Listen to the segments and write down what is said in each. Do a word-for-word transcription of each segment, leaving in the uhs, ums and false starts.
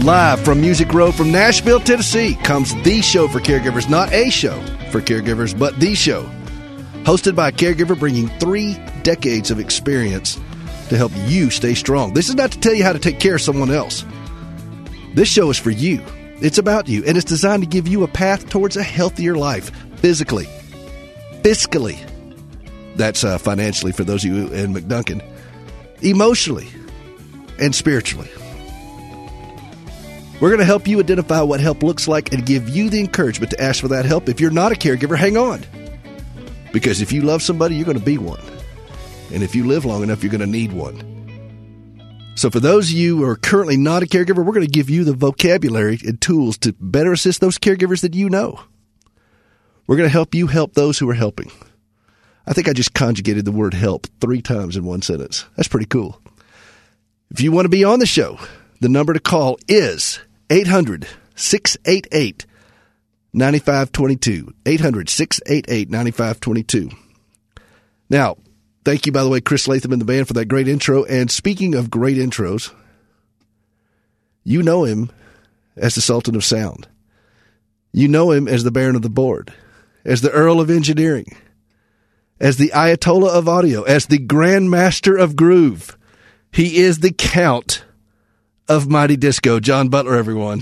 Live from Music Row from Nashville, Tennessee, comes the show for caregivers. Not a show for caregivers, but the show. Hosted by a caregiver bringing three decades of experience to help you stay strong. This is not to tell you how to take care of someone else. This show is for you. It's about you, and it's designed to give you a path towards a healthier life, physically, fiscally. That's uh, financially for those of you in McDuncan. Emotionally and spiritually. We're going to help you identify what help looks like and give you the encouragement to ask for that help. If you're not a caregiver, hang on. Because if you love somebody, you're going to be one. And if you live long enough, you're going to need one. So for those of you who are currently not a caregiver, we're going to give you the vocabulary and tools to better assist those caregivers that you know. We're going to help you help those who are helping. I think I just conjugated the word help three times in one sentence. That's pretty cool. If you want to be on the show, the number to call is eight hundred, six eight eight, nine five two two. eight hundred, six eight eight, nine five two two. Now, thank you, by the way, Chris Latham and the band for that great intro. And speaking of great intros, you know him as the Sultan of Sound. You know him as the Baron of the Board, as the Earl of Engineering, as the Ayatollah of Audio, as the Grand Master of Groove. He is the Count of Mighty Disco. John Butler, everyone.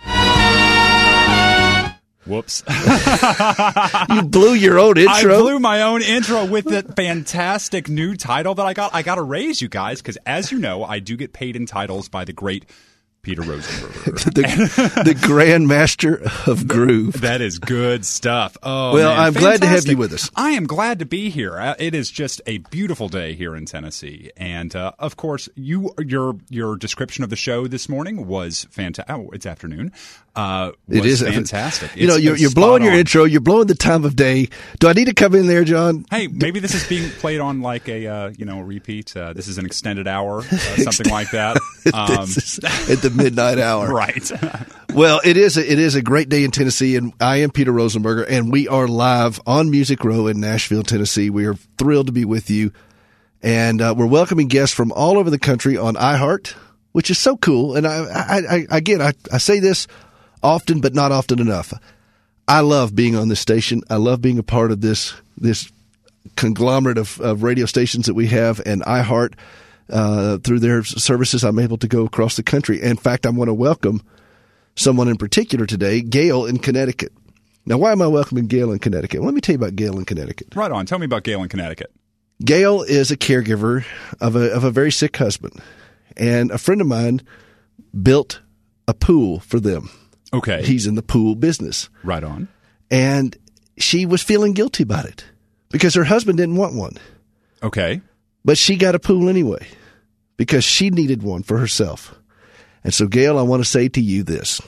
Whoops. You blew your own intro. I blew my own intro with the fantastic new title that I got. I got to raise you guys because, as you know, I do get paid in titles by the great Peter Rosenberger. the, the Grand Master of Groove. That is good stuff. Oh, well, man, I'm fantastic. glad to have you with us. I am glad to be here. Uh, It is just a beautiful day here in Tennessee, and uh, of course, you your your description of the show this morning was fantastic. Oh, it's afternoon. Uh, was it is fantastic. You know, it's, you're, it's you're blowing your on. intro. You're blowing the time of day. Do I need to come in there, John? Hey, maybe this is being played on like a uh, you know a repeat. Uh, this is an extended hour, uh, something like that. Um, This is at the midnight hour. Right. Well, it is a, it is a great day in Tennessee, and I am Peter Rosenberger, and we are live on Music Row in Nashville, Tennessee. We are thrilled to be with you, and uh, we're welcoming guests from all over the country on iHeart, which is so cool. And I, I, I again, I, I say this often, but not often enough. I love being on this station. I love being a part of this this conglomerate of, of radio stations that we have, and iHeart. Uh, through their services, I'm able to go across the country. In fact, I want to welcome someone in particular today, Gail in Connecticut. Now, why am I welcoming Gail in Connecticut? Let me tell you about Gail in Connecticut. Right on. Tell me about Gail in Connecticut. Gail is a caregiver of a of a very sick husband, and a friend of mine built a pool for them. Okay. He's in the pool business. Right on. And she was feeling guilty about it because her husband didn't want one. Okay. But she got a pool anyway because she needed one for herself. And so, Gail, I want to say to you this.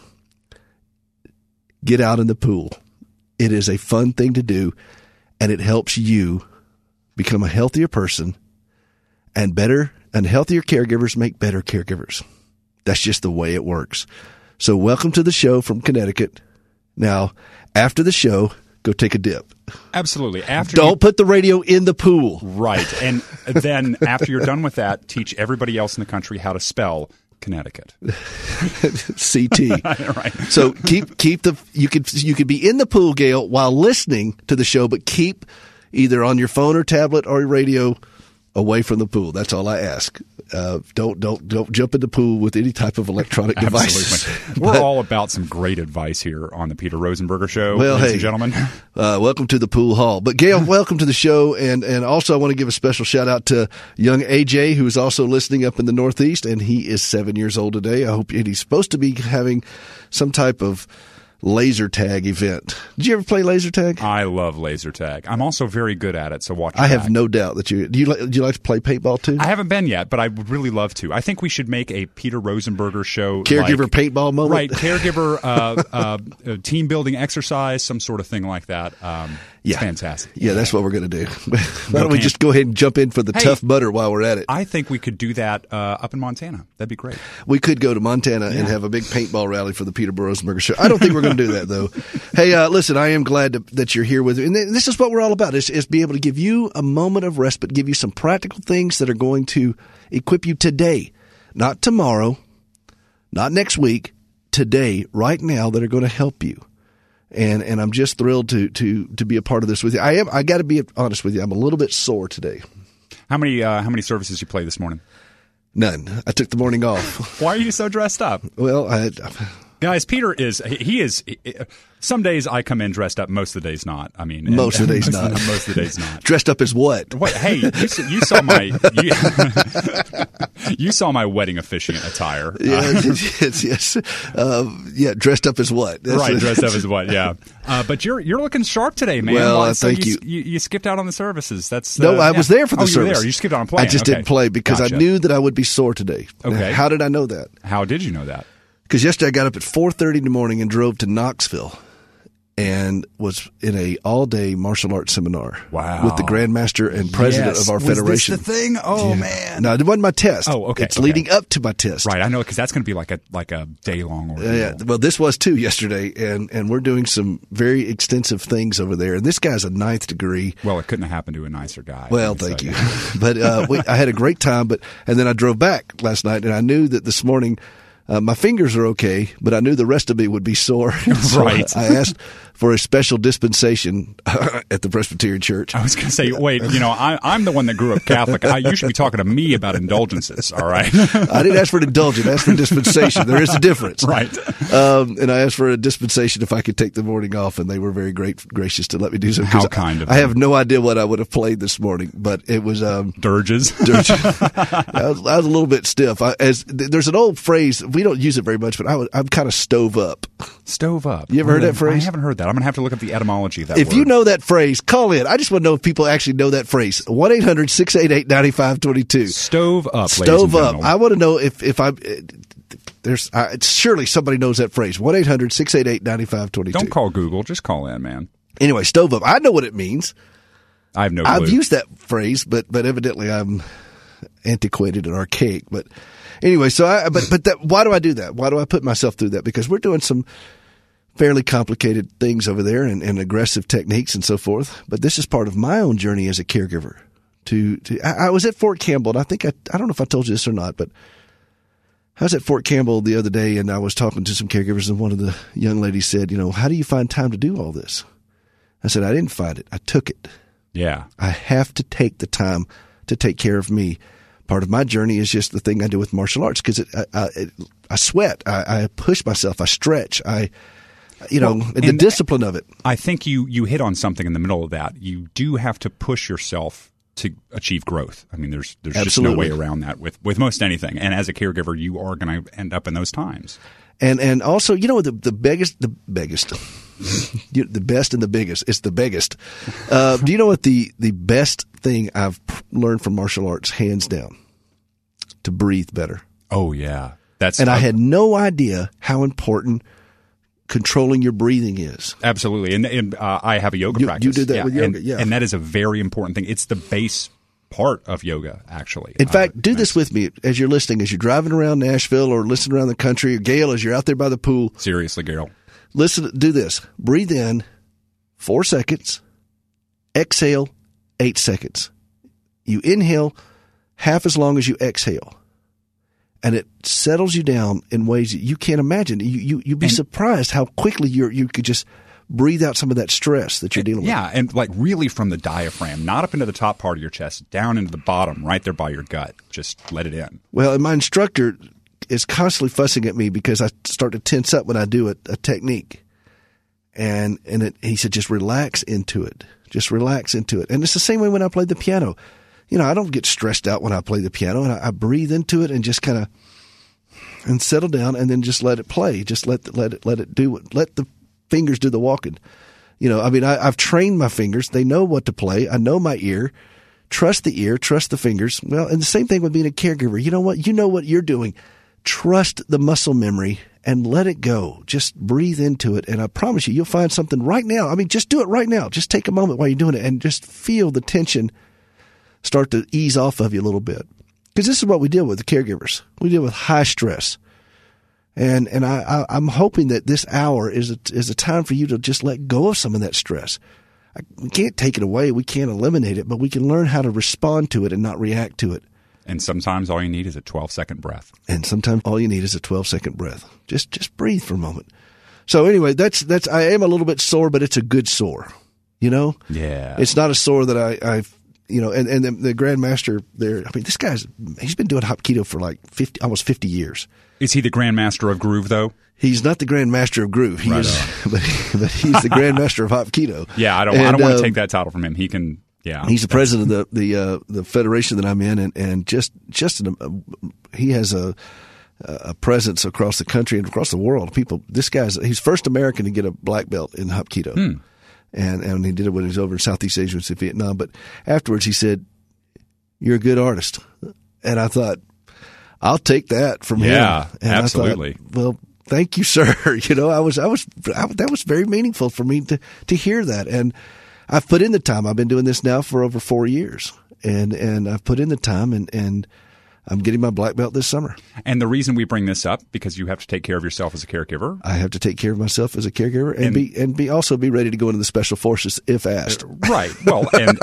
Get out in the pool. It is a fun thing to do, and it helps you become a healthier person, and better and healthier caregivers make better caregivers. That's just the way it works. So welcome to the show from Connecticut. Now, after the show, go take a dip. Absolutely. After Don't you, put the radio in the pool. Right. And then after you're done with that, teach everybody else in the country how to spell Connecticut. C T. Right. So keep keep the you could you could be in the pool, Gail, while listening to the show, but keep either on your phone or tablet or your radio away from the pool. That's all I ask. Uh, don't don't don't jump in the pool with any type of electronic devices. We're But, all about some great advice here on the Peter Rosenberger Show, well, ladies hey, and gentlemen. Uh, welcome to the pool hall. But Gail, welcome to the show, and and also I want to give a special shout out to young A J, who is also listening up in the Northeast, and he is seven years old today. I hope and he's supposed to be having some type of laser tag event. Did you ever play laser tag? I love laser tag. I'm also very good at it, so watch your I have back. no doubt that you do. You like, do you like to play paintball too? I haven't been yet, but I would really love to. I think we should make a Peter Rosenberger show. Caregiver like, paintball moment? Right, caregiver uh, uh, uh, team building exercise, some sort of thing like that. Um, it's Yeah. fantastic. Yeah, that's what we're going to do. Why No don't we can- just go ahead and jump in for the Hey, tough butter while we're at it? I think we could do that uh, up in Montana. That'd be great. We could go to Montana and have a big paintball rally for the Peter Rosenberger Show. I don't think we're going to do that, though. Hey, uh, listen, I am glad to, that you're here with me. And this is what we're all about, is, is be able to give you a moment of respite, give you some practical things that are going to equip you today, not tomorrow, not next week, today, right now, that are going to help you. And and I'm just thrilled to to to be a part of this with you. I am. I got to be honest with you. I'm a little bit sore today. How many uh, how many services you play this morning? None. I took the morning off. Why are you so dressed up? Well, I. Guys, Peter is, he is, some days I come in dressed up, most of the days not. I mean, most of the days most not. Of the, most of the days not. Dressed up as what? What? Hey, you, you saw my, you, you saw my wedding officiant attire. Yeah, Uh, yes, yes. Um, yeah, dressed up as what? That's right, a, dressed up as what, yeah. Uh, but you're you're looking sharp today, man. Well, Why, uh, so thank you, you. you. You skipped out on the services. That's uh, No, I yeah. was there for the oh, service. You were there. You skipped out on playing. I just okay. didn't play because Gotcha. I knew that I would be sore today. Okay. Now, how did I know that? How did you know that? Because yesterday I got up at four thirty in the morning and drove to Knoxville and was in a all-day martial arts seminar. Wow. With the Grandmaster and President Yes. of our Was federation. this the thing? Oh, Yeah. man. No, it wasn't my test. Oh, okay, It's okay. leading up to my test. Right, I know, because that's going to be like a like a day-long ordeal. Uh, yeah, well, this was too yesterday, and, and we're doing some very extensive things over there. And this guy's a ninth degree. Well, it couldn't have happened to a nicer guy. Well, let me thank tell you. But uh, we, I had a great time. But and then I drove back last night, and I knew that this morning uh, my fingers are okay, but I knew the rest of me would be sore. So Right. I, I asked for a special dispensation at the Presbyterian Church. I was going to say, wait, you know, I, I'm the one that grew up Catholic. I, you should be talking to me about indulgences, all right? I didn't ask for an indulgence. I asked for a dispensation. There is a difference. Right. Um, and I asked for a dispensation if I could take the morning off, and they were very great, gracious to let me do so. 'Cause How kind of I, I them. have no idea what I would have played this morning, but it was um, Dirges. dirge. I, was, I was a little bit stiff. I, as there's an old phrase, we don't use it very much, but I was, I'm kind of stove up. Stove up. You ever heard that phrase? I haven't heard that. I'm going to have to look up the etymology of that If word. you know that phrase, call in. I just want to know if people actually know that phrase. one eight hundred six eight eight nine five two two. Stove up, ladies and Stove up. gentlemen. I want to know if if I'm. There's uh, surely somebody knows that phrase. one eight hundred six eight eight nine five two two. Don't call Google. Just call in, man. Anyway, stove up. I know what it means. I have no clue. I've used that phrase, but but evidently I'm antiquated and archaic. But anyway, so I but but that, why do I do that? Why do I put myself through that? Because we're doing some fairly complicated things over there and, and aggressive techniques and so forth. But this is part of my own journey as a caregiver. To, to I, I was at Fort Campbell, and I think I I don't know if I told you this or not, but I was at Fort Campbell the other day, and I was talking to some caregivers, and one of the young ladies said, you know, how do you find time to do all this? I said, I didn't find it. I took it. Yeah. I have to take the time to take care of me. Part of my journey is just the thing I do with martial arts because I, I, it, I sweat, I, I push myself, I stretch, I, you know, Well, and the and discipline of it. I think you, you hit on something in the middle of that. You do have to push yourself to achieve growth. I mean, there's there's Absolutely. just no way around that with, with most anything. And as a caregiver, you are going to end up in those times. And and also, you know, the the biggest, the biggest, you- the best and the biggest. It's the biggest. Uh, do you know what the the best thing I've p- learned from martial arts, hands down, to breathe better. Oh, yeah. That's And I uh, had no idea how important controlling your breathing is. Absolutely. And, and uh, I have a yoga You- you practice. did that yeah. with yoga, and, yeah. And that is a very important thing. It's the base part of yoga, actually. In Uh, fact, do this with me as you're listening, as you're driving around Nashville or listening around the country, or Gail, as you're out there by the pool. Seriously, Gail. Listen, do this. Breathe in four seconds. Exhale eight seconds. You inhale half as long as you exhale. And it settles you down in ways that you can't imagine. You, you, you'd be And- surprised how quickly you you could just breathe out some of that stress that you're dealing with. Yeah, and like really from the diaphragm, not up into the top part of your chest, down into the bottom, right there by your gut. Just let it in. Well, and my instructor is constantly fussing at me because I start to tense up when I do a, a technique. And and it, he said, just relax into it. Just relax into it. And it's the same way when I play the piano. You know, I don't get stressed out when I play the piano, and I, I breathe into it and just kind of and settle down, and then just let it play. Just let let it let it do it. Let the fingers do the walking. You know, I mean, I, I've trained my fingers. They know what to play. I know my ear. Trust the ear. Trust the fingers. Well, and the same thing with being a caregiver. You know what? You know what you're doing. Trust the muscle memory and let it go. Just breathe into it, and I promise you, you'll find something right now. I mean, just do it right now. Just take a moment while you're doing it and just feel the tension start to ease off of you a little bit. Because this is what we deal with, the caregivers. We deal with high stress. And and I, I, I'm hoping that this hour is a, is a time for you to just let go of some of that stress. I, we can't take it away. We can't eliminate it, but we can learn how to respond to it and not react to it. And sometimes all you need is a twelve-second breath. And sometimes all you need is a twelve-second breath. Just just breathe for a moment. So anyway, that's that's. I am a little bit sore, but it's a good sore. You know? Yeah. It's not a sore that I, I've, you know, and, and the, the Grandmaster there, I mean, this guy's, he's been doing Hapkido for like fifty, almost fifty years. Is he the Grandmaster of Groove, though? He's not the Grandmaster of Groove. He right is, but, but he's the Grandmaster of Hapkido. Yeah, I don't, and, I don't want to um, take that title from him. He can, yeah. He's the president of the, the, uh, the federation that I'm in, and, and just, just, an, uh, he has a, a presence across the country and across the world. People, this guy's, he's first American to get a black belt in Hapkido. Hmm. And, and he did it when he was over in Southeast Asia, in Vietnam. But afterwards he said, "You're a good artist." And I thought, I'll take that from yeah, him. And absolutely. I thought, well, thank you, sir. You know, I was, I was, I, that was very meaningful for me to, to hear that. And I've put in the time. I've been doing this now for over four years. And, and I've put in the time, and, and I'm getting my black belt this summer. And the reason we bring this up, because you have to take care of yourself as a caregiver. I have to take care of myself as a caregiver, and, and be and be also be ready to go into the special forces if asked. Right. Well, and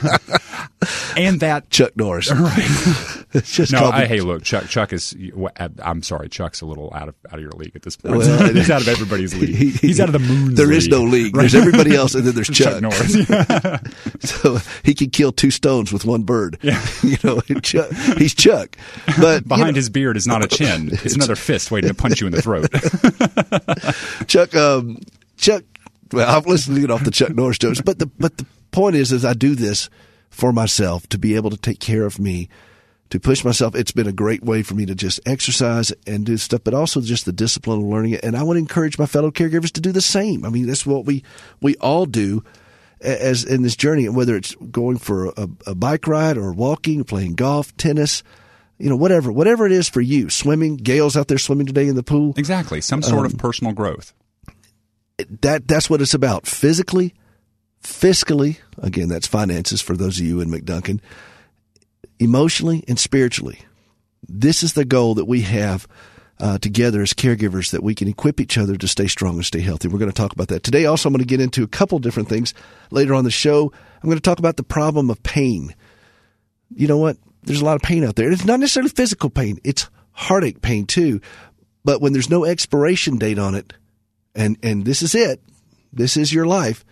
and that Chuck Norris. Right. It's just no, called I, the- hey, look, Chuck. Chuck is. I'm sorry, Chuck's a little out of out of your league at this point. Well, He's out of everybody's league. he- He's out of the moon's There league. is no league. There's everybody else, and then there's Chuck. Chuck Norris. Yeah. So he can kill two stones with one bird. Yeah. You know, Chuck, he's Chuck. But Behind you know, his beard is not a chin. It's another fist waiting to punch you in the throat. Chuck, um, Chuck. Well, I'm listening to get off the Chuck Norris jokes, but the but the point is, is I do this for myself to be able to take care of me, to push myself. It's been a great way for me to just exercise and do stuff, but also just the discipline of learning it. And I want to encourage my fellow caregivers to do the same. I mean, that's what we we all do as in this journey, whether it's going for a, a bike ride or walking, playing golf, tennis. You know, whatever, whatever it is for you. Swimming. Gail's out there swimming today in the pool. Exactly. Some sort Um, of personal growth. That that's what it's about. Physically, fiscally. Again, that's finances for those of you in McDuncan. Emotionally and spiritually. This is the goal that we have uh, together as caregivers, that we can equip each other to stay strong and stay healthy. We're going to talk about that today. Also, I'm going to get into a couple different things later on the show. I'm going to talk about the problem of pain. You know what? There's a lot of pain out there. And it's not necessarily physical pain. It's heartache pain too. But when there's no expiration date on it, and, and this is it, this is your life,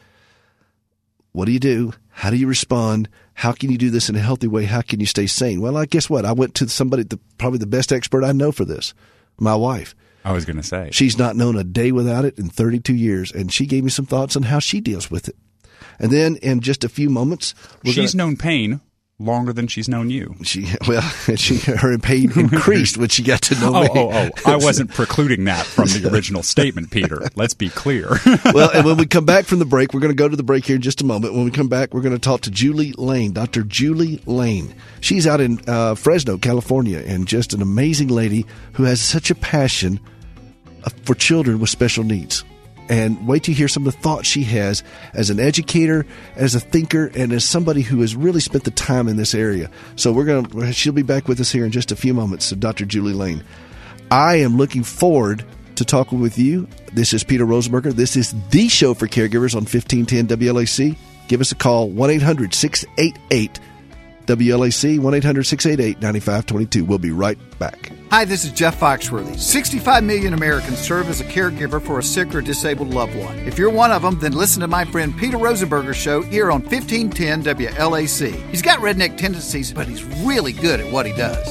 what do you do? How do you respond? How can you do this in a healthy way? How can you stay sane? Well, I guess what? I went to somebody, the, probably the best expert I know for this, my wife. I was going to say. She's not known a day without it in thirty-two years, and she gave me some thoughts on how she deals with it. And then in just a few moments, we're She's gonna, known pain longer than she's known you. She well, she her pain increased when she got to know Oh, me. oh, oh. I wasn't precluding that from the original statement, Peter. Let's be clear. Well, and when we come back from the break, we're going to go to the break here in just a moment. When we come back, we're going to talk to Julie Lane, Doctor Julie Lane. She's out in uh, Fresno, California, and just an amazing lady who has such a passion for children with special needs. And wait to hear some of the thoughts she has as an educator, as a thinker, and as somebody who has really spent the time in this area. So we're going to, she'll be back with us here in just a few moments. So Doctor Julie Lane. I am looking forward to talking with you. This is Peter Rosenberger. This is the show for caregivers on fifteen ten W L A C. Give us a call, one eight hundred six eight eight W L A C, one eight hundred six eight eight nine five two two. We'll be right back. Hi, this is Jeff Foxworthy. sixty-five million Americans serve as a caregiver for a sick or disabled loved one. If you're one of them, then listen to my friend Peter Rosenberger's show here on fifteen ten W L A C. He's got redneck tendencies, but he's really good at what he does.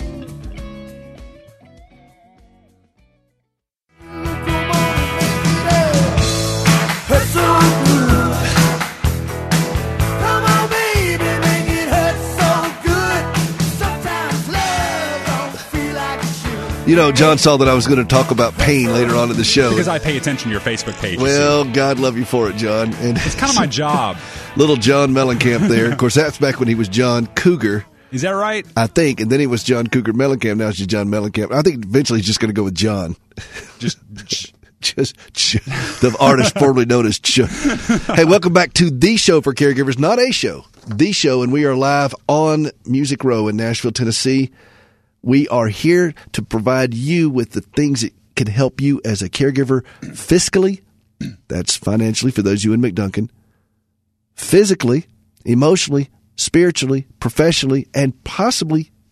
You know, John saw that I was going to talk about pain later on in the show. Because I pay attention to your Facebook page. Well, God love you for it, John. And it's kind of my job. Little John Mellencamp there. Of course, that's back when he was John Cougar. Is that right? I think. And then he was John Cougar Mellencamp. Now it's just John Mellencamp. I think eventually he's just going to go with John. Just, just Ch- the artist formerly known as Ch. Hey, welcome back to the show for caregivers. Not a show. The show. And we are live on Music Row in Nashville, Tennessee. We are here to provide you with the things that can help you as a caregiver fiscally. That's financially for those of you in McDuncan. Physically, emotionally, spiritually, professionally, and possibly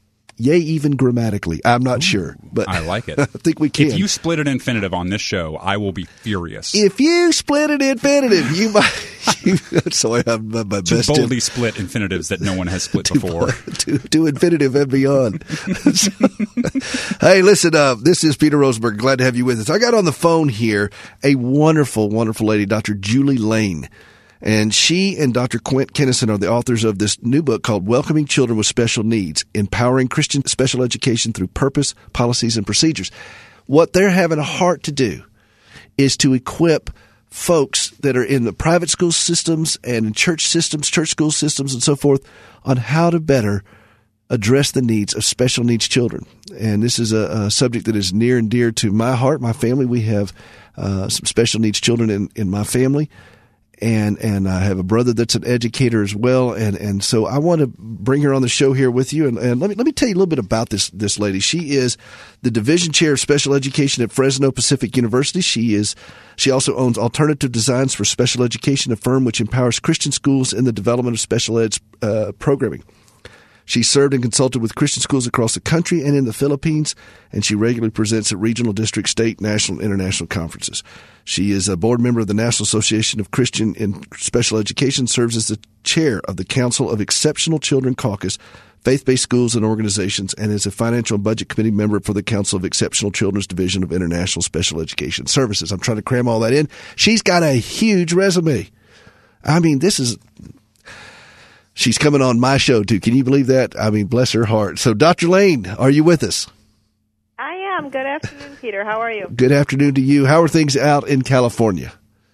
yea, even grammatically. I'm not Ooh, sure, but I like it. I think we can. If you split an infinitive on this show, I will be furious. If you split an infinitive, you might. You, sorry, I'm my best. To boldly tip. Split infinitives that no one has split to, before. To, to infinitive and beyond. So, hey, listen, uh, this is Peter Rosenberg. Glad to have you with us. I got on the phone here a wonderful, wonderful lady, Doctor Julie Lane. And she and Doctor Quint Kennison are the authors of this new book called Welcoming Children with Special Needs, Empowering Christian Special Education Through Purpose, Policies, and Procedures. What they're having a heart to do is to equip folks that are in the private school systems and in church systems, church school systems, and so forth on how to better address the needs of special needs children. And this is a, a subject that is near and dear to my heart, my family. We have uh, some special needs children in, in my family. And and I have a brother that's an educator as well, and, and so I want to bring her on the show here with you. And, and let me let me tell you a little bit about this this lady. She is the division chair of special education at Fresno Pacific University. She is she also owns Alternative Designs for Special Education, a firm which empowers Christian schools in the development of special ed uh, programming. She served and consulted with Christian schools across the country and in the Philippines, and she regularly presents at regional, district, state, national, and international conferences. She is a board member of the National Association of Christian in Special Education, serves as the chair of the Council of Exceptional Children Caucus, faith-based schools and organizations, and is a financial and budget committee member for the Council of Exceptional Children's Division of International Special Education Services. I'm trying to cram all that in. She's got a huge resume. I mean, this is... She's coming on my show, too. Can you believe that? I mean, bless her heart. So, Doctor Lane, are you with us? I am. Good afternoon, Peter. How are you? Good afternoon to you. How are things out in California?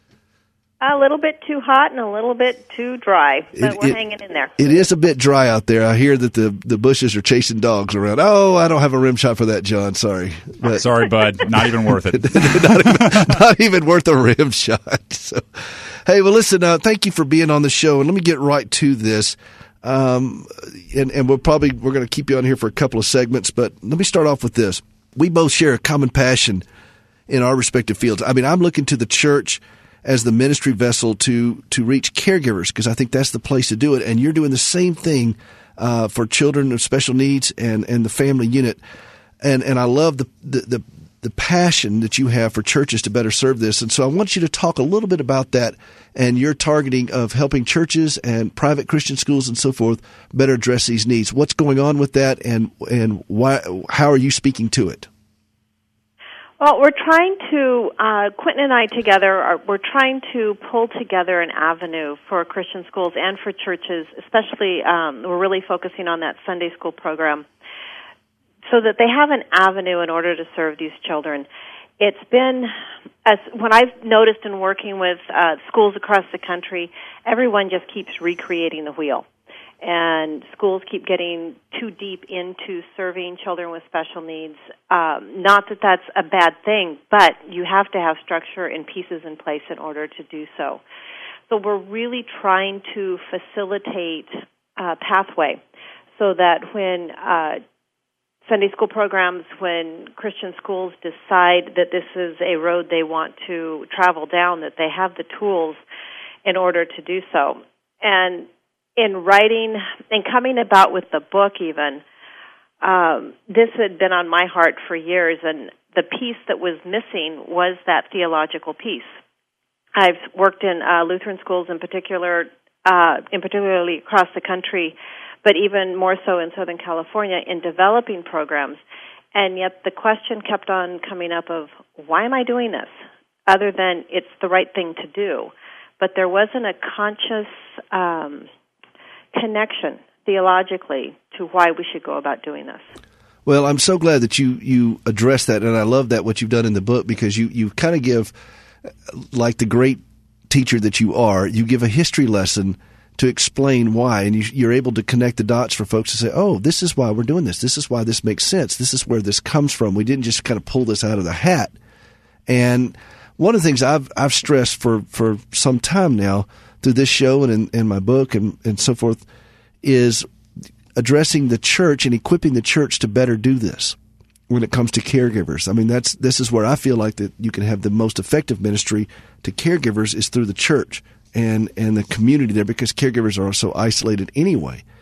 A little bit too hot and a little bit too dry, but it, we're it, hanging in there. It is a bit dry out there. I hear that the, the bushes are chasing dogs around. Oh, I don't have a rim shot for that, John. Sorry. But, Sorry, bud. Not even worth it. not, even, not even worth a rim shot. So. Hey, well, listen, uh, thank you for being on the show, and let me get right to this. Um, and, and we'll probably, we're going to keep you on here for a couple of segments, but let me start off with this. We both share a common passion in our respective fields. I mean, I'm looking to the church as the ministry vessel to, to reach caregivers, because I think that's the place to do it. And you're doing the same thing, uh, for children of special needs and, and the family unit. And, and I love the, the, the, the passion that you have for churches to better serve this. And so I want you to talk a little bit about that and your targeting of helping churches and private Christian schools and so forth better address these needs. What's going on with that, and and why? How are you speaking to it? Well, we're trying to, uh, Quentin and I together, are, we're trying to pull together an avenue for Christian schools and for churches, especially um, we're really focusing on that Sunday school program, so that they have an avenue in order to serve these children. It's been, as when I've noticed in working with uh, schools across the country, everyone just keeps recreating the wheel. And schools keep getting too deep into serving children with special needs. Um, not that that's a bad thing, but you have to have structure and pieces in place in order to do so. So we're really trying to facilitate a pathway so that when uh, Sunday school programs, when Christian schools decide that this is a road they want to travel down, that they have the tools in order to do so. And in writing and coming about with the book even, um, this had been on my heart for years, and the piece that was missing was that theological piece. I've worked in uh, Lutheran schools in particular, uh, in particularly across the country, but even more so in Southern California, in developing programs. And yet the question kept on coming up of, why am I doing this? Other than it's the right thing to do. But there wasn't a conscious um, connection theologically to why we should go about doing this. Well, I'm so glad that you, you address that, and I love that what you've done in the book, because you, you kind of give, like the great teacher that you are, you give a history lesson to explain why, and you, you're able to connect the dots for folks to say, oh, this is why we're doing this. This is why this makes sense. This is where this comes from. We didn't just kind of pull this out of the hat. And one of the things I've I've stressed for, for some time now through this show and in, in my book and, and so forth is addressing the church and equipping the church to better do this when it comes to caregivers. I mean, that's this is where I feel like that you can have the most effective ministry to caregivers is through the church and, and the community there, because caregivers are so isolated anyway.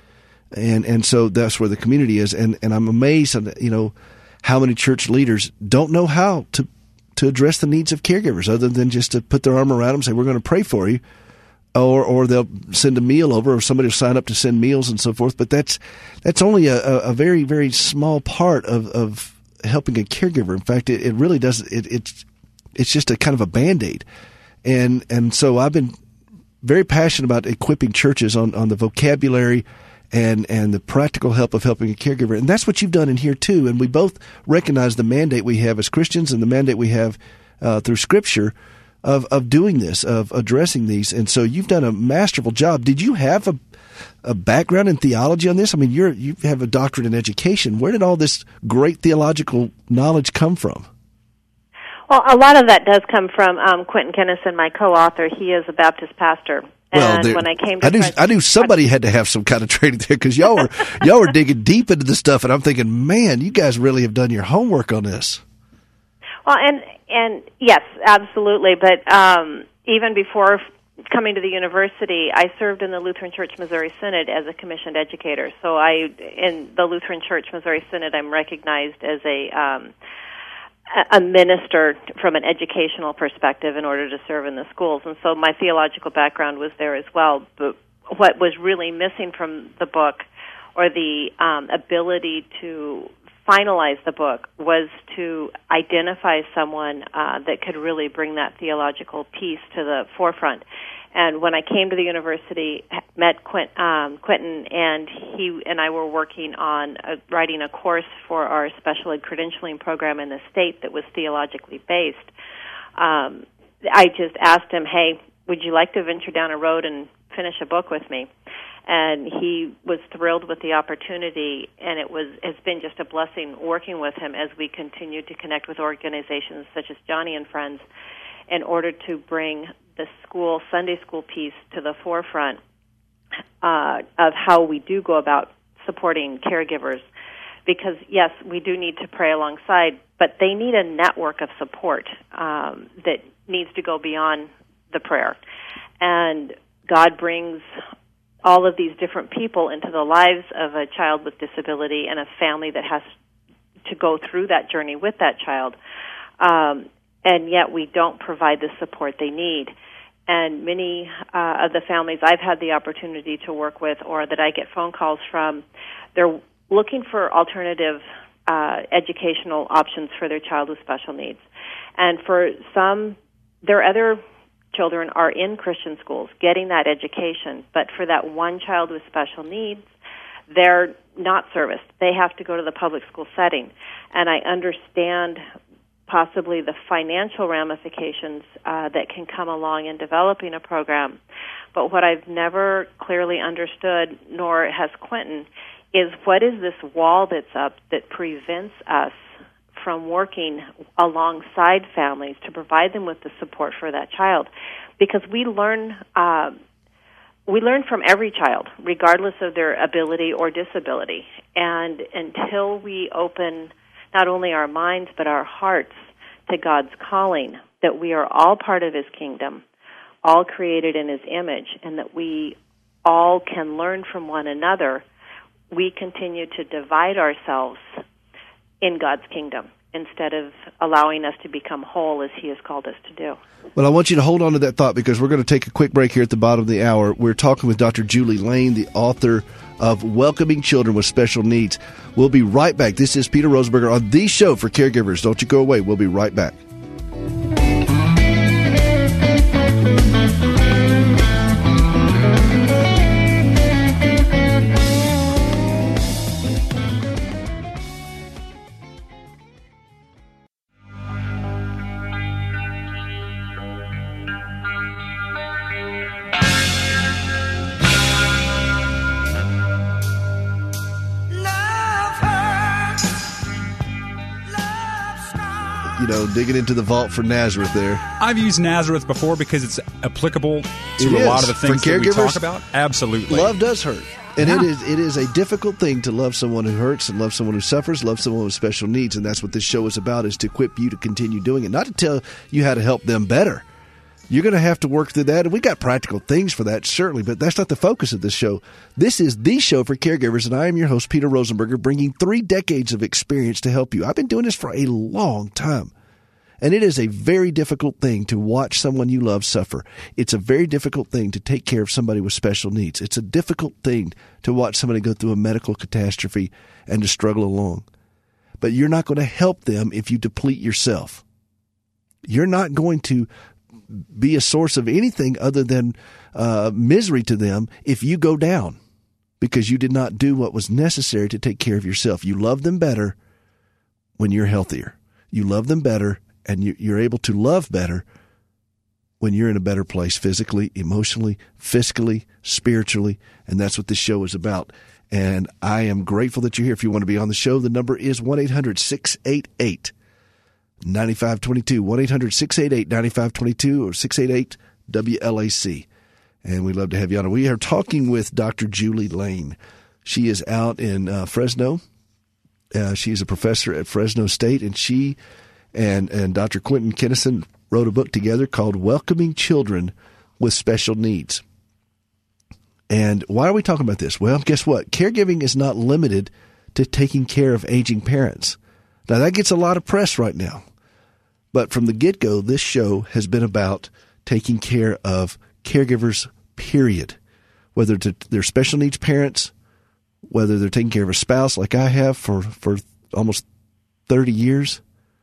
And and so that's where the community is. And, and I'm amazed at, you know, how many church leaders don't know how to, to address the needs of caregivers other than just to put their arm around them and say, we're going to pray for you. Or or they'll send a meal over, or somebody will sign up to send meals and so forth. But that's that's only a, a very, very small part of, of helping a caregiver. In fact, it, it really does. It, it's it's just a kind of a Band-Aid. And and so I've been very passionate about equipping churches on, on the vocabulary and, and the practical help of helping a caregiver. And that's what you've done in here, too. And we both recognize the mandate we have as Christians and the mandate we have uh, through Scripture Of, of doing this, of addressing these. And so you've done a masterful job. Did you have a, a background in theology on this? I mean, you're, you have a doctorate in education. Where did all this great theological knowledge come from? Well, a lot of that does come from um, Quentin Kennison, my co-author. He is a Baptist pastor. And well, when I came to I knew, Christ, I knew somebody had to have some kind of training there because y'all were, y'all were digging deep into the stuff. And I'm thinking, man, you guys really have done your homework on this. Well, and and yes, absolutely. But um, even before coming to the university, I served in the Lutheran Church Missouri Synod as a commissioned educator. So I, in the Lutheran Church Missouri Synod, I'm recognized as a um, a minister from an educational perspective in order to serve in the schools. And so my theological background was there as well. But what was really missing from the book, or the um, ability to finalize the book, was to identify someone uh, that could really bring that theological piece to the forefront. And when I came to the university, met Quint, um, Quentin, and he and I were working on uh, writing a course for our special ed credentialing program in the state that was theologically based. Um, I just asked him, hey, would you like to venture down a road and finish a book with me? And he was thrilled with the opportunity, and it was has been just a blessing working with him as we continue to connect with organizations such as Johnny and Friends in order to bring the school, Sunday school piece to the forefront uh, of how we do go about supporting caregivers. Because, yes, we do need to pray alongside, but they need a network of support um, that needs to go beyond the prayer. And God brings all of these different people into the lives of a child with disability and a family that has to go through that journey with that child. Um, and yet we don't provide the support they need. And many uh, of the families I've had the opportunity to work with, or that I get phone calls from, they're looking for alternative uh, educational options for their child with special needs. And for some, their other children are in Christian schools getting that education, but for that one child with special needs, they're not serviced. They have to go to the public school setting. And I understand possibly the financial ramifications uh, that can come along in developing a program. But what I've never clearly understood, nor has Quentin, is what is this wall that's up that prevents us from working alongside families to provide them with the support for that child? Because we learn uh, we learn from every child, regardless of their ability or disability. And until we open not only our minds but our hearts to God's calling, that we are all part of His kingdom, all created in His image, and that we all can learn from one another, we continue to divide ourselves in God's kingdom instead of allowing us to become whole as He has called us to do. Well, I want you to hold on to that thought because we're going to take a quick break here at the bottom of the hour. We're talking with Doctor Julie Lane, the author of Welcoming Children with Special Needs. We'll be right back. This is Peter Rosenberger on the show for caregivers. Don't you go away. We'll be right back. You know, digging into the vault for Nazareth there. I've used Nazareth before because it's applicable to it a is. lot of the things For that we talk about. Absolutely. Love does hurt. And yeah. it is it is a difficult thing to love someone who hurts and love someone who suffers, love someone with special needs. And that's what this show is about, is to equip you to continue doing it. Not to tell you how to help them better, You're going to have to work through that. And we got practical things for that, certainly, but that's not the focus of this show. This is the show for caregivers, and I am your host, Peter Rosenberger, bringing three decades of experience to help you. I've been doing this for a long time. And it is a very difficult thing to watch someone you love suffer. It's a very difficult thing to take care of somebody with special needs. It's a difficult thing to watch somebody go through a medical catastrophe and to struggle along. But you're not going to help them if you deplete yourself. You're not going to be a source of anything other than uh, misery to them if you go down, because you did not do what was necessary to take care of yourself. You love them better when you're healthier. You love them better, and you, you're able to love better when you're in a better place physically, emotionally, fiscally, spiritually, and that's what this show is about. And I am grateful that you're here. If you want to be on the show, the number is one eight hundred six eight eight nine five two two, one eight hundred six eight eight nine five two two or six eight eight W L A C. And we'd love to have you on. We are talking with Doctor Julie Lane. She is out in uh, Fresno. Uh, she is a professor at Fresno State, and she and, and Doctor Quentin Kennison wrote a book together called Welcoming Children with Special Needs. And why are we talking about this? Well, guess what? Caregiving is not limited to taking care of aging parents. Now, that gets a lot of press right now. But from the get-go, this show has been about taking care of caregivers, period. Whether they're special needs parents, whether they're taking care of a spouse like I have for, for almost thirty years,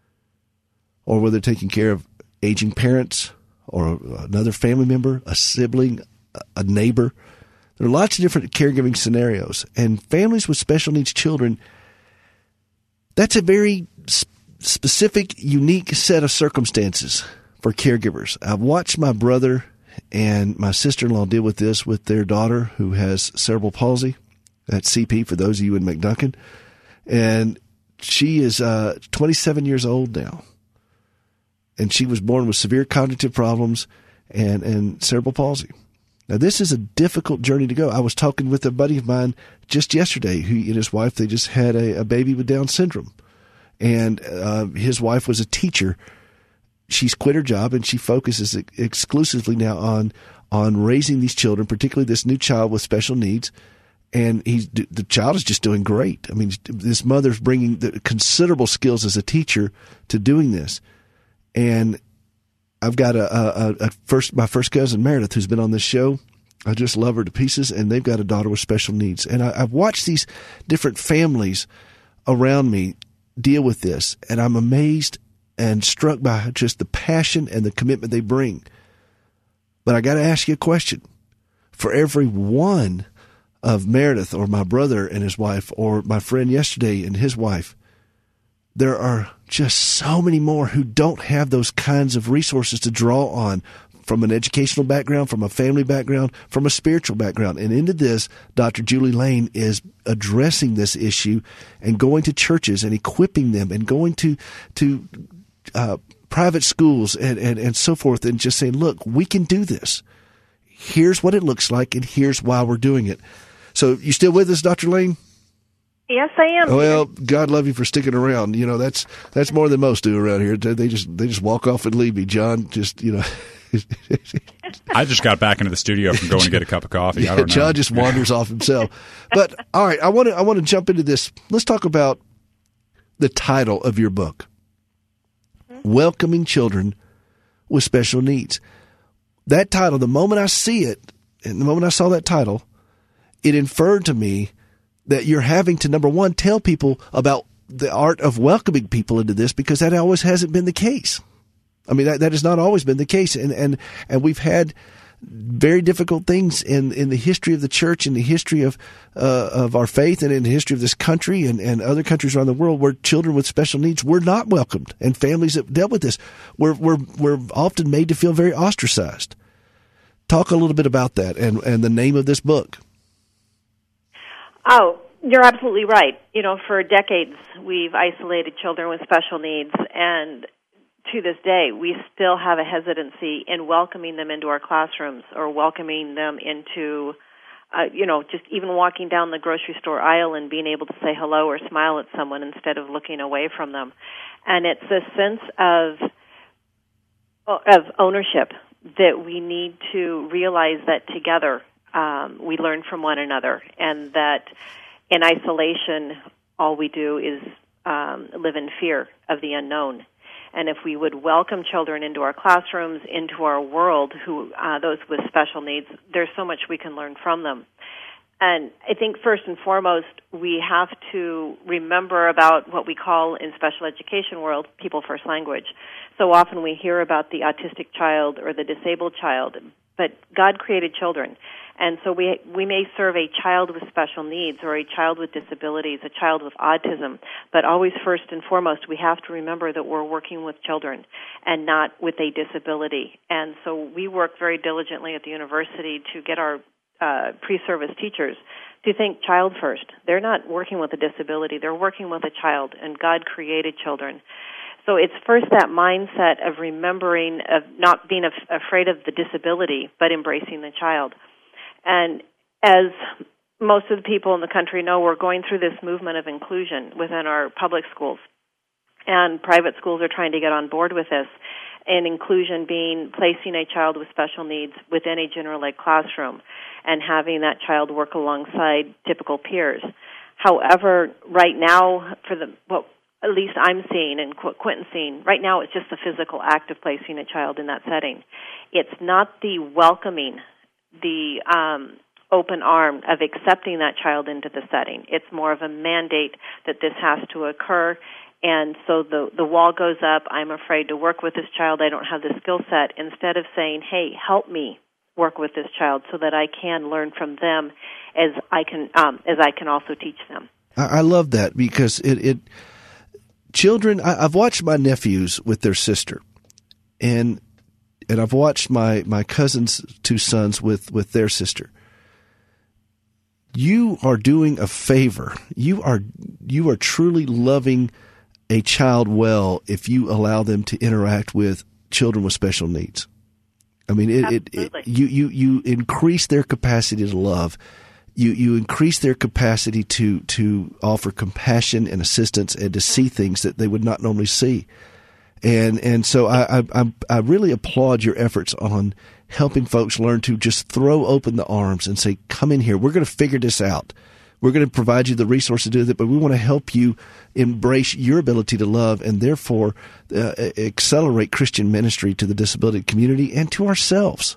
or whether they're taking care of aging parents or another family member, a sibling, a neighbor. There are lots of different caregiving scenarios. And families with special needs children, that's a very sp- specific, unique set of circumstances for caregivers. I've watched my brother and my sister-in-law deal with this with their daughter who has cerebral palsy. That's C P for those of you in McDuncan. And she is uh, twenty-seven years old now. And she was born with severe cognitive problems and, and cerebral palsy. Now, this is a difficult journey to go. I was talking with a buddy of mine just yesterday, who and his wife, they just had a, a baby with Down syndrome. And uh, his wife was a teacher. She's quit her job, and she focuses exclusively now on on raising these children, particularly this new child with special needs. And he's, the child is just doing great. I mean, this mother's bringing the considerable skills as a teacher to doing this. And I've got a, a, a first, my first cousin Meredith, who's been on this show. I just love her to pieces, and they've got a daughter with special needs. And I, I've watched these different families around me deal with this, and I'm amazed and struck by just the passion and the commitment they bring. But I got to ask you a question. For every one of Meredith or my brother and his wife or my friend yesterday and his wife, there are just so many more who don't have those kinds of resources to draw on from an educational background, from a family background, from a spiritual background. And into this, Doctor Julie Lane is addressing this issue and going to churches and equipping them and going to to uh, private schools and, and, and so forth and just saying, look, we can do this. Here's what it looks like, and here's why we're doing it. So you still with us, Doctor Lane? Yes, I am. Well, God love you for sticking around. You know, that's that's more than most do around here. They just they just walk off and leave me. John just, you know. I just got back into the studio from going to get a cup of coffee. I don't know. John just wanders off himself. But all right, I want to I want to jump into this. Let's talk about the title of your book, mm-hmm. Welcoming Children with Special Needs. That title, the moment I see it, and the moment I saw that title, it inferred to me that you're having to, number one, tell people about the art of welcoming people into this, because that always hasn't been the case. I mean, that, that has not always been the case. And, and, and we've had very difficult things in, in the history of the church, in the history of, uh, of our faith, and in the history of this country and, and other countries around the world, where children with special needs were not welcomed, and families that dealt with this were, were, were often made to feel very ostracized. Talk a little bit about that and, and the name of this book. Oh, you're absolutely right. You know, for decades, we've isolated children with special needs, and to this day, we still have a hesitancy in welcoming them into our classrooms or welcoming them into, uh, you know, just even walking down the grocery store aisle and being able to say hello or smile at someone instead of looking away from them. And it's a sense of of ownership that we need to realize that together um, we learn from one another, and that in isolation all we do is um, live in fear of the unknown. And if we would welcome children into our classrooms, into our world, who uh, those with special needs, there's so much we can learn from them. And I think first and foremost, we have to remember about what we call in special education world, people first language. So often we hear about the autistic child or the disabled child, but God created children. And so we we may serve a child with special needs or a child with disabilities, a child with autism, but always first and foremost we have to remember that we're working with children and not with a disability. And so we work very diligently at the university to get our uh, pre-service teachers to think child first. They're not working with a disability, they're working with a child, and God created children. So it's first that mindset of remembering, of not being af- afraid of the disability, but embracing the child. And as most of the people in the country know, we're going through this movement of inclusion within our public schools. And private schools are trying to get on board with this. And inclusion being placing a child with special needs within a general ed classroom and having that child work alongside typical peers. However, right now, for the what at least I'm seeing and Quentin's seeing, right now it's just the physical act of placing a child in that setting. It's not the welcoming, the um, open arm of accepting that child into the setting. It's more of a mandate that this has to occur, and so the the wall goes up. I'm afraid to work with this child. I don't have the skill set. Instead of saying, hey, help me work with this child so that I can learn from them as I can um, as I can also teach them. I, I love that because it, it children, I, I've watched my nephews with their sister, and And I've watched my, my cousin's two sons with, with their sister. You are doing a favor. You are you are truly loving a child well if you allow them to interact with children with special needs. I mean, it, it, it you, you you increase their capacity to love. You you increase their capacity to to offer compassion and assistance and to see things that they would not normally see. And and so I, I I really applaud your efforts on helping folks learn to just throw open the arms and say, come in here. We're going to figure this out. We're going to provide you the resources to do that, but we want to help you embrace your ability to love and therefore uh, accelerate Christian ministry to the disability community and to ourselves.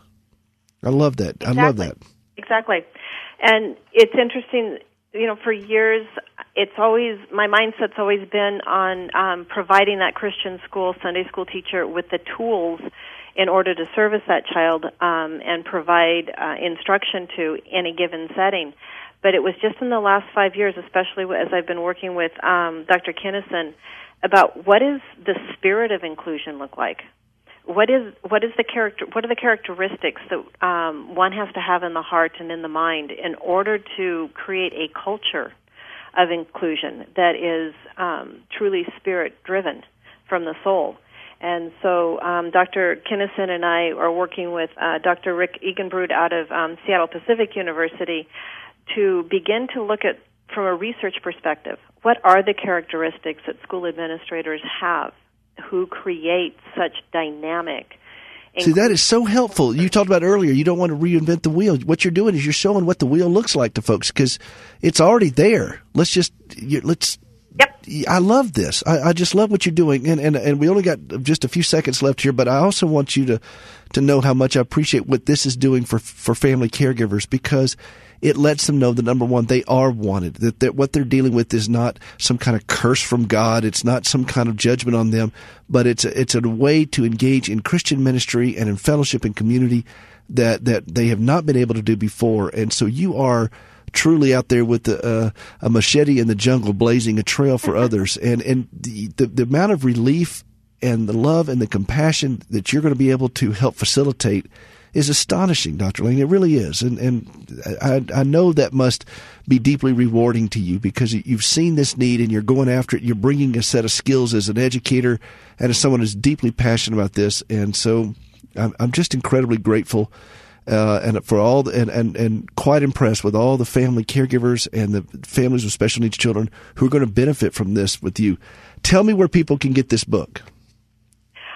I love that. Exactly. I love that. Exactly. And it's interesting, you know, for years, it's always, my mindset's always been on um, providing that Christian school, Sunday school teacher with the tools in order to service that child um, and provide uh, instruction to any given setting. But it was just in the last five years, especially as I've been working with um, Doctor Kinnison, about what is the spirit of inclusion look like? What is what is the character? What are the characteristics that um, one has to have in the heart and in the mind in order to create a culture of inclusion that is um, truly spirit-driven from the soul? And so um, Doctor Kinnison and I are working with uh, Doctor Rick Egenbrud out of um, Seattle Pacific University to begin to look at, from a research perspective, what are the characteristics that school administrators have who create such dynamic. See, that is so helpful. You talked about earlier, you don't want to reinvent the wheel. What you're doing is you're showing what the wheel looks like to folks because it's already there. Let's just, you, let's, Yep. I love this. I, I just love what you're doing. And, and, and we only got just a few seconds left here, but I also want you to, to know how much I appreciate what this is doing for, for family caregivers because it lets them know that, number one, they are wanted, that, that what they're dealing with is not some kind of curse from God. It's not some kind of judgment on them, but it's a, it's a way to engage in Christian ministry and in fellowship and community that, that they have not been able to do before. And so you are truly out there with the, uh, a machete in the jungle blazing a trail for others. And, and the, the, the amount of relief and the love and the compassion that you're going to be able to help facilitate is astonishing, Doctor Lane. It really is. And, and I, I know that must be deeply rewarding to you because you've seen this need and you're going after it. You're bringing a set of skills as an educator and as someone who's deeply passionate about this. And so I'm, I'm just incredibly grateful Uh, and for all, the, and, and, and quite impressed with all the family caregivers and the families with special needs children who are going to benefit from this with you. Tell me where people can get this book.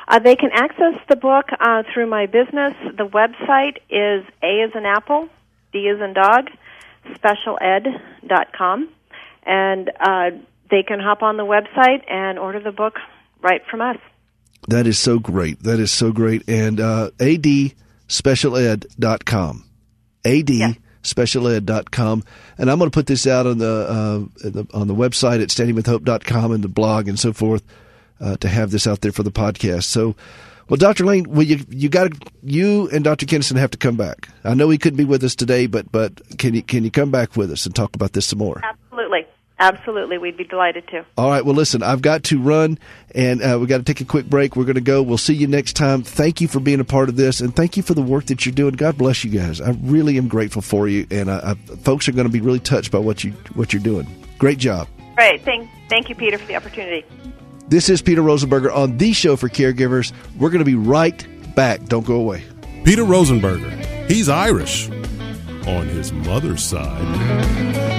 Uh, they can access the book uh, through my business. The website is A as in apple, D as in dog, special ed dot com. And uh, they can hop on the website and order the book right from us. That is so great. That is so great. And uh, A D special ed dot com. A D special ed dot com. And I'm going to put this out on the, uh, the on the website at standing with hope dot com and the blog and so forth uh, to have this out there for the podcast. So, well, Doctor Lane, well, you you got you and Doctor Kennison have to come back. I know he couldn't be with us today, but but can you can you come back with us and talk about this some more? Absolutely. Absolutely. We'd be delighted to. All right. Well, listen, I've got to run, and uh, we've got to take a quick break. We're going to go. We'll see you next time. Thank you for being a part of this, and thank you for the work that you're doing. God bless you guys. I really am grateful for you, and I, I, folks are going to be really touched by what, you, what you're doing. Great job. Great. Thank, thank you, Peter, for the opportunity. This is Peter Rosenberger on The Show for Caregivers. We're going to be right back. Don't go away. Peter Rosenberger. He's Irish on his mother's side.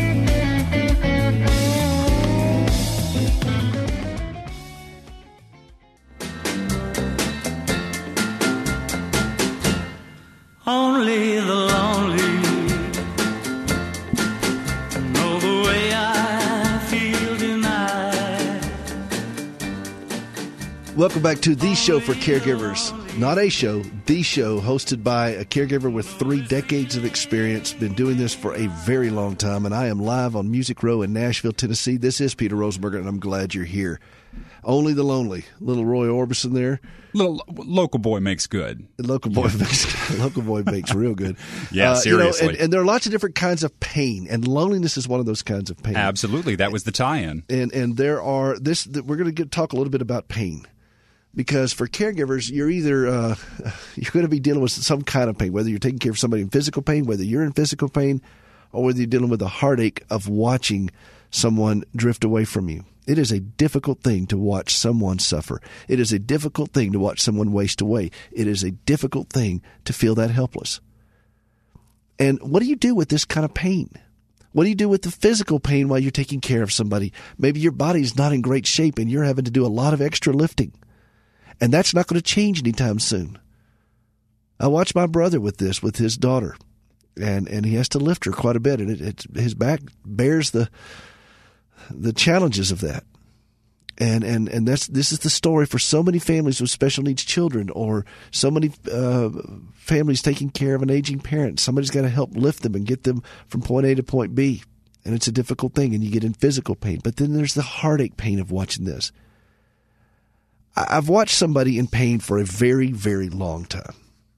Only the lonely know the way I feel tonight. Welcome back to The Show for Caregivers. Not a show, The Show, hosted by a caregiver with three decades of experience. Been doing this for a very long time, and I am live on Music Row in Nashville, Tennessee. This is Peter Rosenberger, and I'm glad you're here. Only the lonely. Little Roy Orbison there. Little local boy makes good. The local boy yeah. makes local boy makes real good. Yeah, uh, seriously. You know, and, and there are lots of different kinds of pain, and loneliness is one of those kinds of pain. Absolutely, that was the tie-in. And and there are this. We're going to get, talk a little bit about pain, because for caregivers, you're either uh, you're going to be dealing with some kind of pain, whether you're taking care of somebody in physical pain, whether you're in physical pain, or whether you're dealing with the heartache of watching someone drift away from you. It is a difficult thing to watch someone suffer. It is a difficult thing to watch someone waste away. It is a difficult thing to feel that helpless. And what do you do with this kind of pain? What do you do with the physical pain while you're taking care of somebody? Maybe your body's not in great shape and you're having to do a lot of extra lifting. And that's not going to change anytime soon. I watched my brother with this, with his daughter. And and he has to lift her quite a bit. And it, it's, his back bears the... the challenges of that. And and and that's this is the story for so many families with special needs children, or so many uh, families taking care of an aging parent. Somebody's got to help lift them and get them from point A to point B. And it's a difficult thing, and you get in physical pain. But then there's the heartache pain of watching this. I've watched somebody in pain for a very, very long time.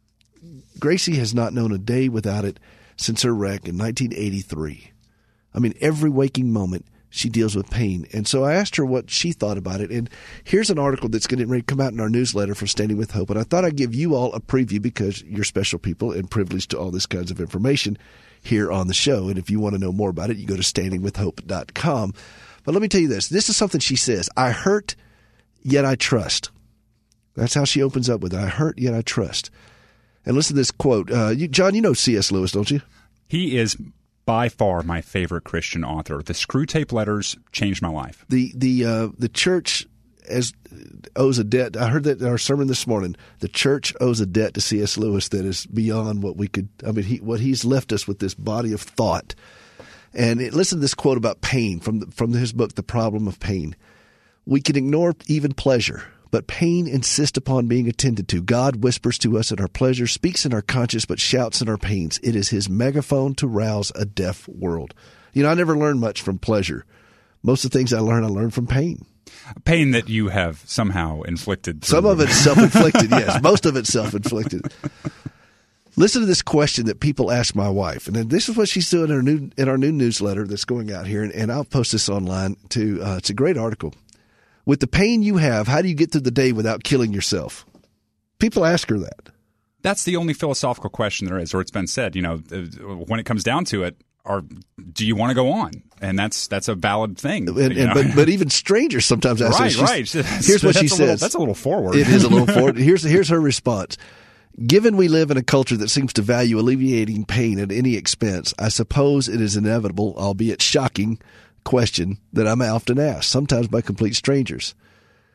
Gracie has not known a day without it since her wreck in nineteen eighty-three. I mean, every waking moment, she deals with pain. And so I asked her what she thought about it. And here's an article that's going to come out in our newsletter for Standing with Hope. And I thought I'd give you all a preview because you're special people and privileged to all this kinds of information here on the show. And if you want to know more about it, you go to standing with hope dot com. But let me tell you this. This is something she says. I hurt, yet I trust. That's how she opens up with it. I hurt, yet I trust. And listen to this quote. Uh, you, John, you know C S. Lewis, don't you? He is by far my favorite Christian author. The Screwtape Letters changed my life. The the uh, the church as owes a debt. I heard that in our sermon this morning. The church owes a debt to C S. Lewis that is beyond what we could. I mean, he, what he's left us with this body of thought. And it, listen to this quote about pain from the, from his book, The Problem of Pain. We can ignore even pleasure, but pain insists upon being attended to. God whispers to us in our pleasure, speaks in our conscience, but shouts in our pains. It is his megaphone to rouse a deaf world. You know, I never learned much from pleasure. Most of the things I learned, I learned from pain. Pain that you have somehow inflicted. Some of it's self-inflicted, yes. Most of it's self-inflicted. Listen to this question that people ask my wife. And this is what she's doing in our new, in our new newsletter that's going out here. And, and I'll post this online too. Uh, it's a great article. With the pain you have, how do you get through the day without killing yourself? People ask her that. That's the only philosophical question there is, or it's been said, you know, when it comes down to it, are, do you want to go on? And that's that's a valid thing. And, and, but, but even strangers sometimes ask right, her. Right, Here's what she says. Little, that's a little forward. It is a little forward. Here's, here's her response. Given we live in a culture that seems to value alleviating pain at any expense, I suppose it is inevitable, albeit shocking, question that I'm often asked, sometimes by complete strangers.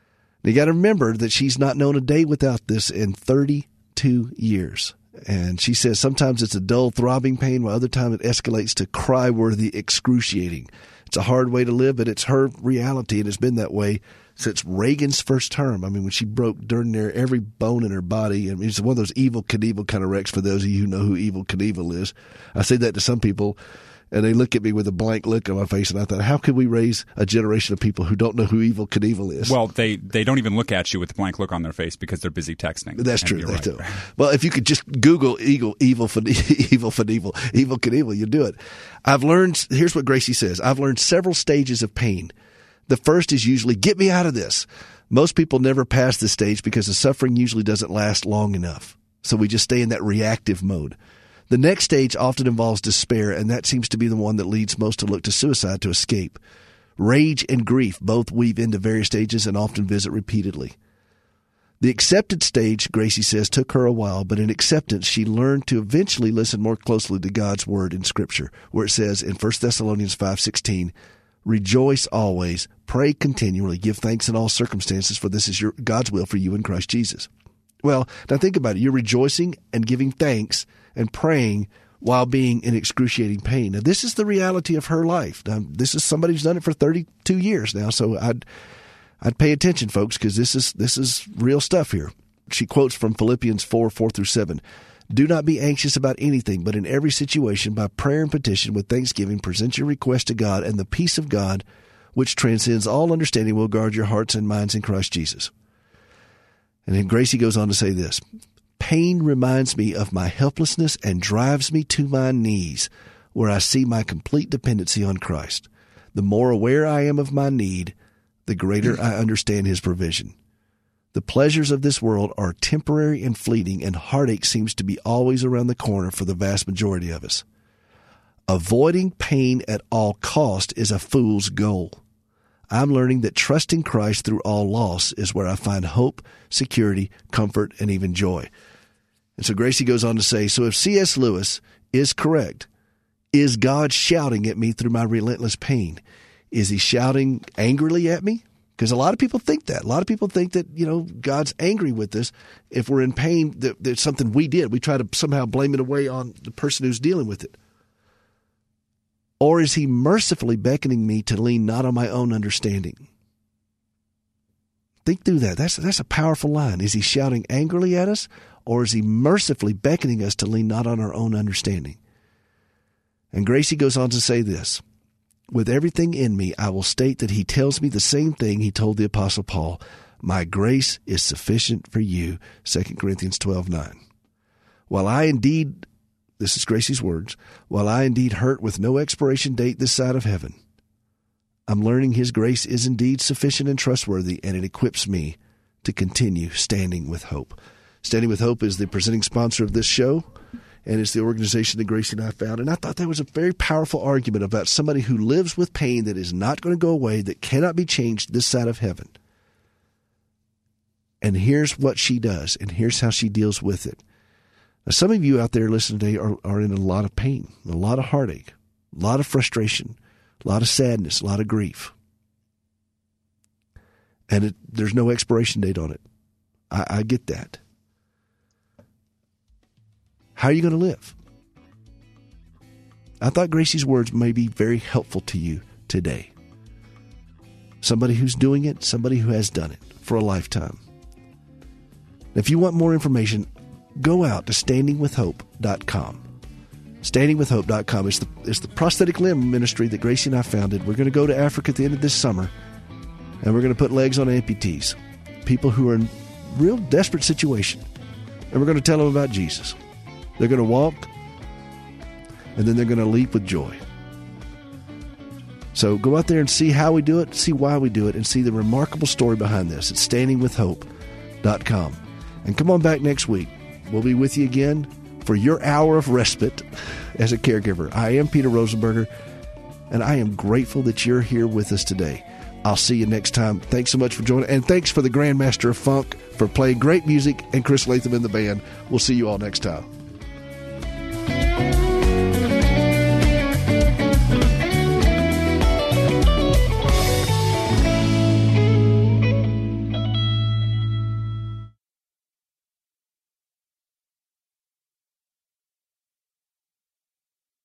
You got to remember that she's not known a day without this in thirty-two years. And she says sometimes it's a dull, throbbing pain, while other times it escalates to cry-worthy, excruciating. It's a hard way to live, but it's her reality, and it's been that way since Reagan's first term. I mean, when she broke during there, every bone in her body. I mean, it's one of those Evel Knievel kind of wrecks for those of you who know who Evel Knievel is. I say that to some people, and they look at me with a blank look on my face, and I thought, how could we raise a generation of people who don't know who Evel Knievel is? Well, they, they don't even look at you with a blank look on their face because they're busy texting. That's and true. They right. do. Well, if you could just Google Eagle, Evil Evil Knievel, Evel Knievel, you'll do it. I've learned, here's what Gracie says, I've learned several stages of pain. The first is usually, get me out of this. Most people never pass this stage because the suffering usually doesn't last long enough. So we just stay in that reactive mode. The next stage often involves despair, and that seems to be the one that leads most to look to suicide to escape. Rage and grief both weave into various stages and often visit repeatedly. The accepted stage, Gracie says, took her a while, but in acceptance, she learned to eventually listen more closely to God's word in Scripture, where it says in First Thessalonians five sixteen, rejoice always, pray continually, give thanks in all circumstances, for this is your God's will for you in Christ Jesus. Well, now think about it. You're rejoicing and giving thanks and praying while being in excruciating pain. Now, this is the reality of her life. Now, this is somebody who's done it for thirty-two years now, so I'd I'd pay attention, folks, because this is this is real stuff here. She quotes from Philippians four, four through seven. Do not be anxious about anything, but in every situation, by prayer and petition with thanksgiving, present your request to God, and the peace of God, which transcends all understanding, will guard your hearts and minds in Christ Jesus. And then Gracie goes on to say this. Pain reminds me of my helplessness and drives me to my knees, where I see my complete dependency on Christ. The more aware I am of my need, the greater I understand his provision. The pleasures of this world are temporary and fleeting, and heartache seems to be always around the corner for the vast majority of us. Avoiding pain at all cost is a fool's goal. I'm learning that trusting Christ through all loss is where I find hope, security, comfort, and even joy. And so Gracie goes on to say, so if C S. Lewis is correct, is God shouting at me through my relentless pain? Is he shouting angrily at me? Because a lot of people think that. A lot of people think that, you know, God's angry with us. If we're in pain, that there's something we did. We try to somehow blame it away on the person who's dealing with it. Or is he mercifully beckoning me to lean not on my own understanding? Think through that. That's, that's a powerful line. Is he shouting angrily at us, or is he mercifully beckoning us to lean not on our own understanding? And Gracie goes on to say this. With everything in me, I will state that he tells me the same thing he told the Apostle Paul. My grace is sufficient for you, Second Corinthians twelve nine. While I indeed, this is Gracie's words, while I indeed hurt with no expiration date this side of heaven, I'm learning his grace is indeed sufficient and trustworthy, and it equips me to continue standing with hope. Standing with Hope is the presenting sponsor of this show, and it's the organization that Gracie and I found. And I thought that was a very powerful argument about somebody who lives with pain that is not going to go away, that cannot be changed this side of heaven. And here's what she does, and here's how she deals with it. Now, some of you out there listening today are, are in a lot of pain, a lot of heartache, a lot of frustration, a lot of sadness, a lot of grief. And it, there's no expiration date on it. I, I get that. How are you going to live? I thought Gracie's words may be very helpful to you today. Somebody who's doing it, somebody who has done it for a lifetime. If you want more information, go out to standing with hope dot com. standing with hope dot com is the, is the prosthetic limb ministry that Gracie and I founded. We're going to go to Africa at the end of this summer, and we're going to put legs on amputees, people who are in real desperate situation, and we're going to tell them about Jesus. They're going to walk, and then they're going to leap with joy. So go out there and see how we do it, see why we do it, and see the remarkable story behind this at standing with hope dot com. And come on back next week. We'll be with you again for your hour of respite as a caregiver. I am Peter Rosenberger, and I am grateful that you're here with us today. I'll see you next time. Thanks so much for joining, and thanks for the Grandmaster of Funk for playing great music and Chris Latham in the band. We'll see you all next time.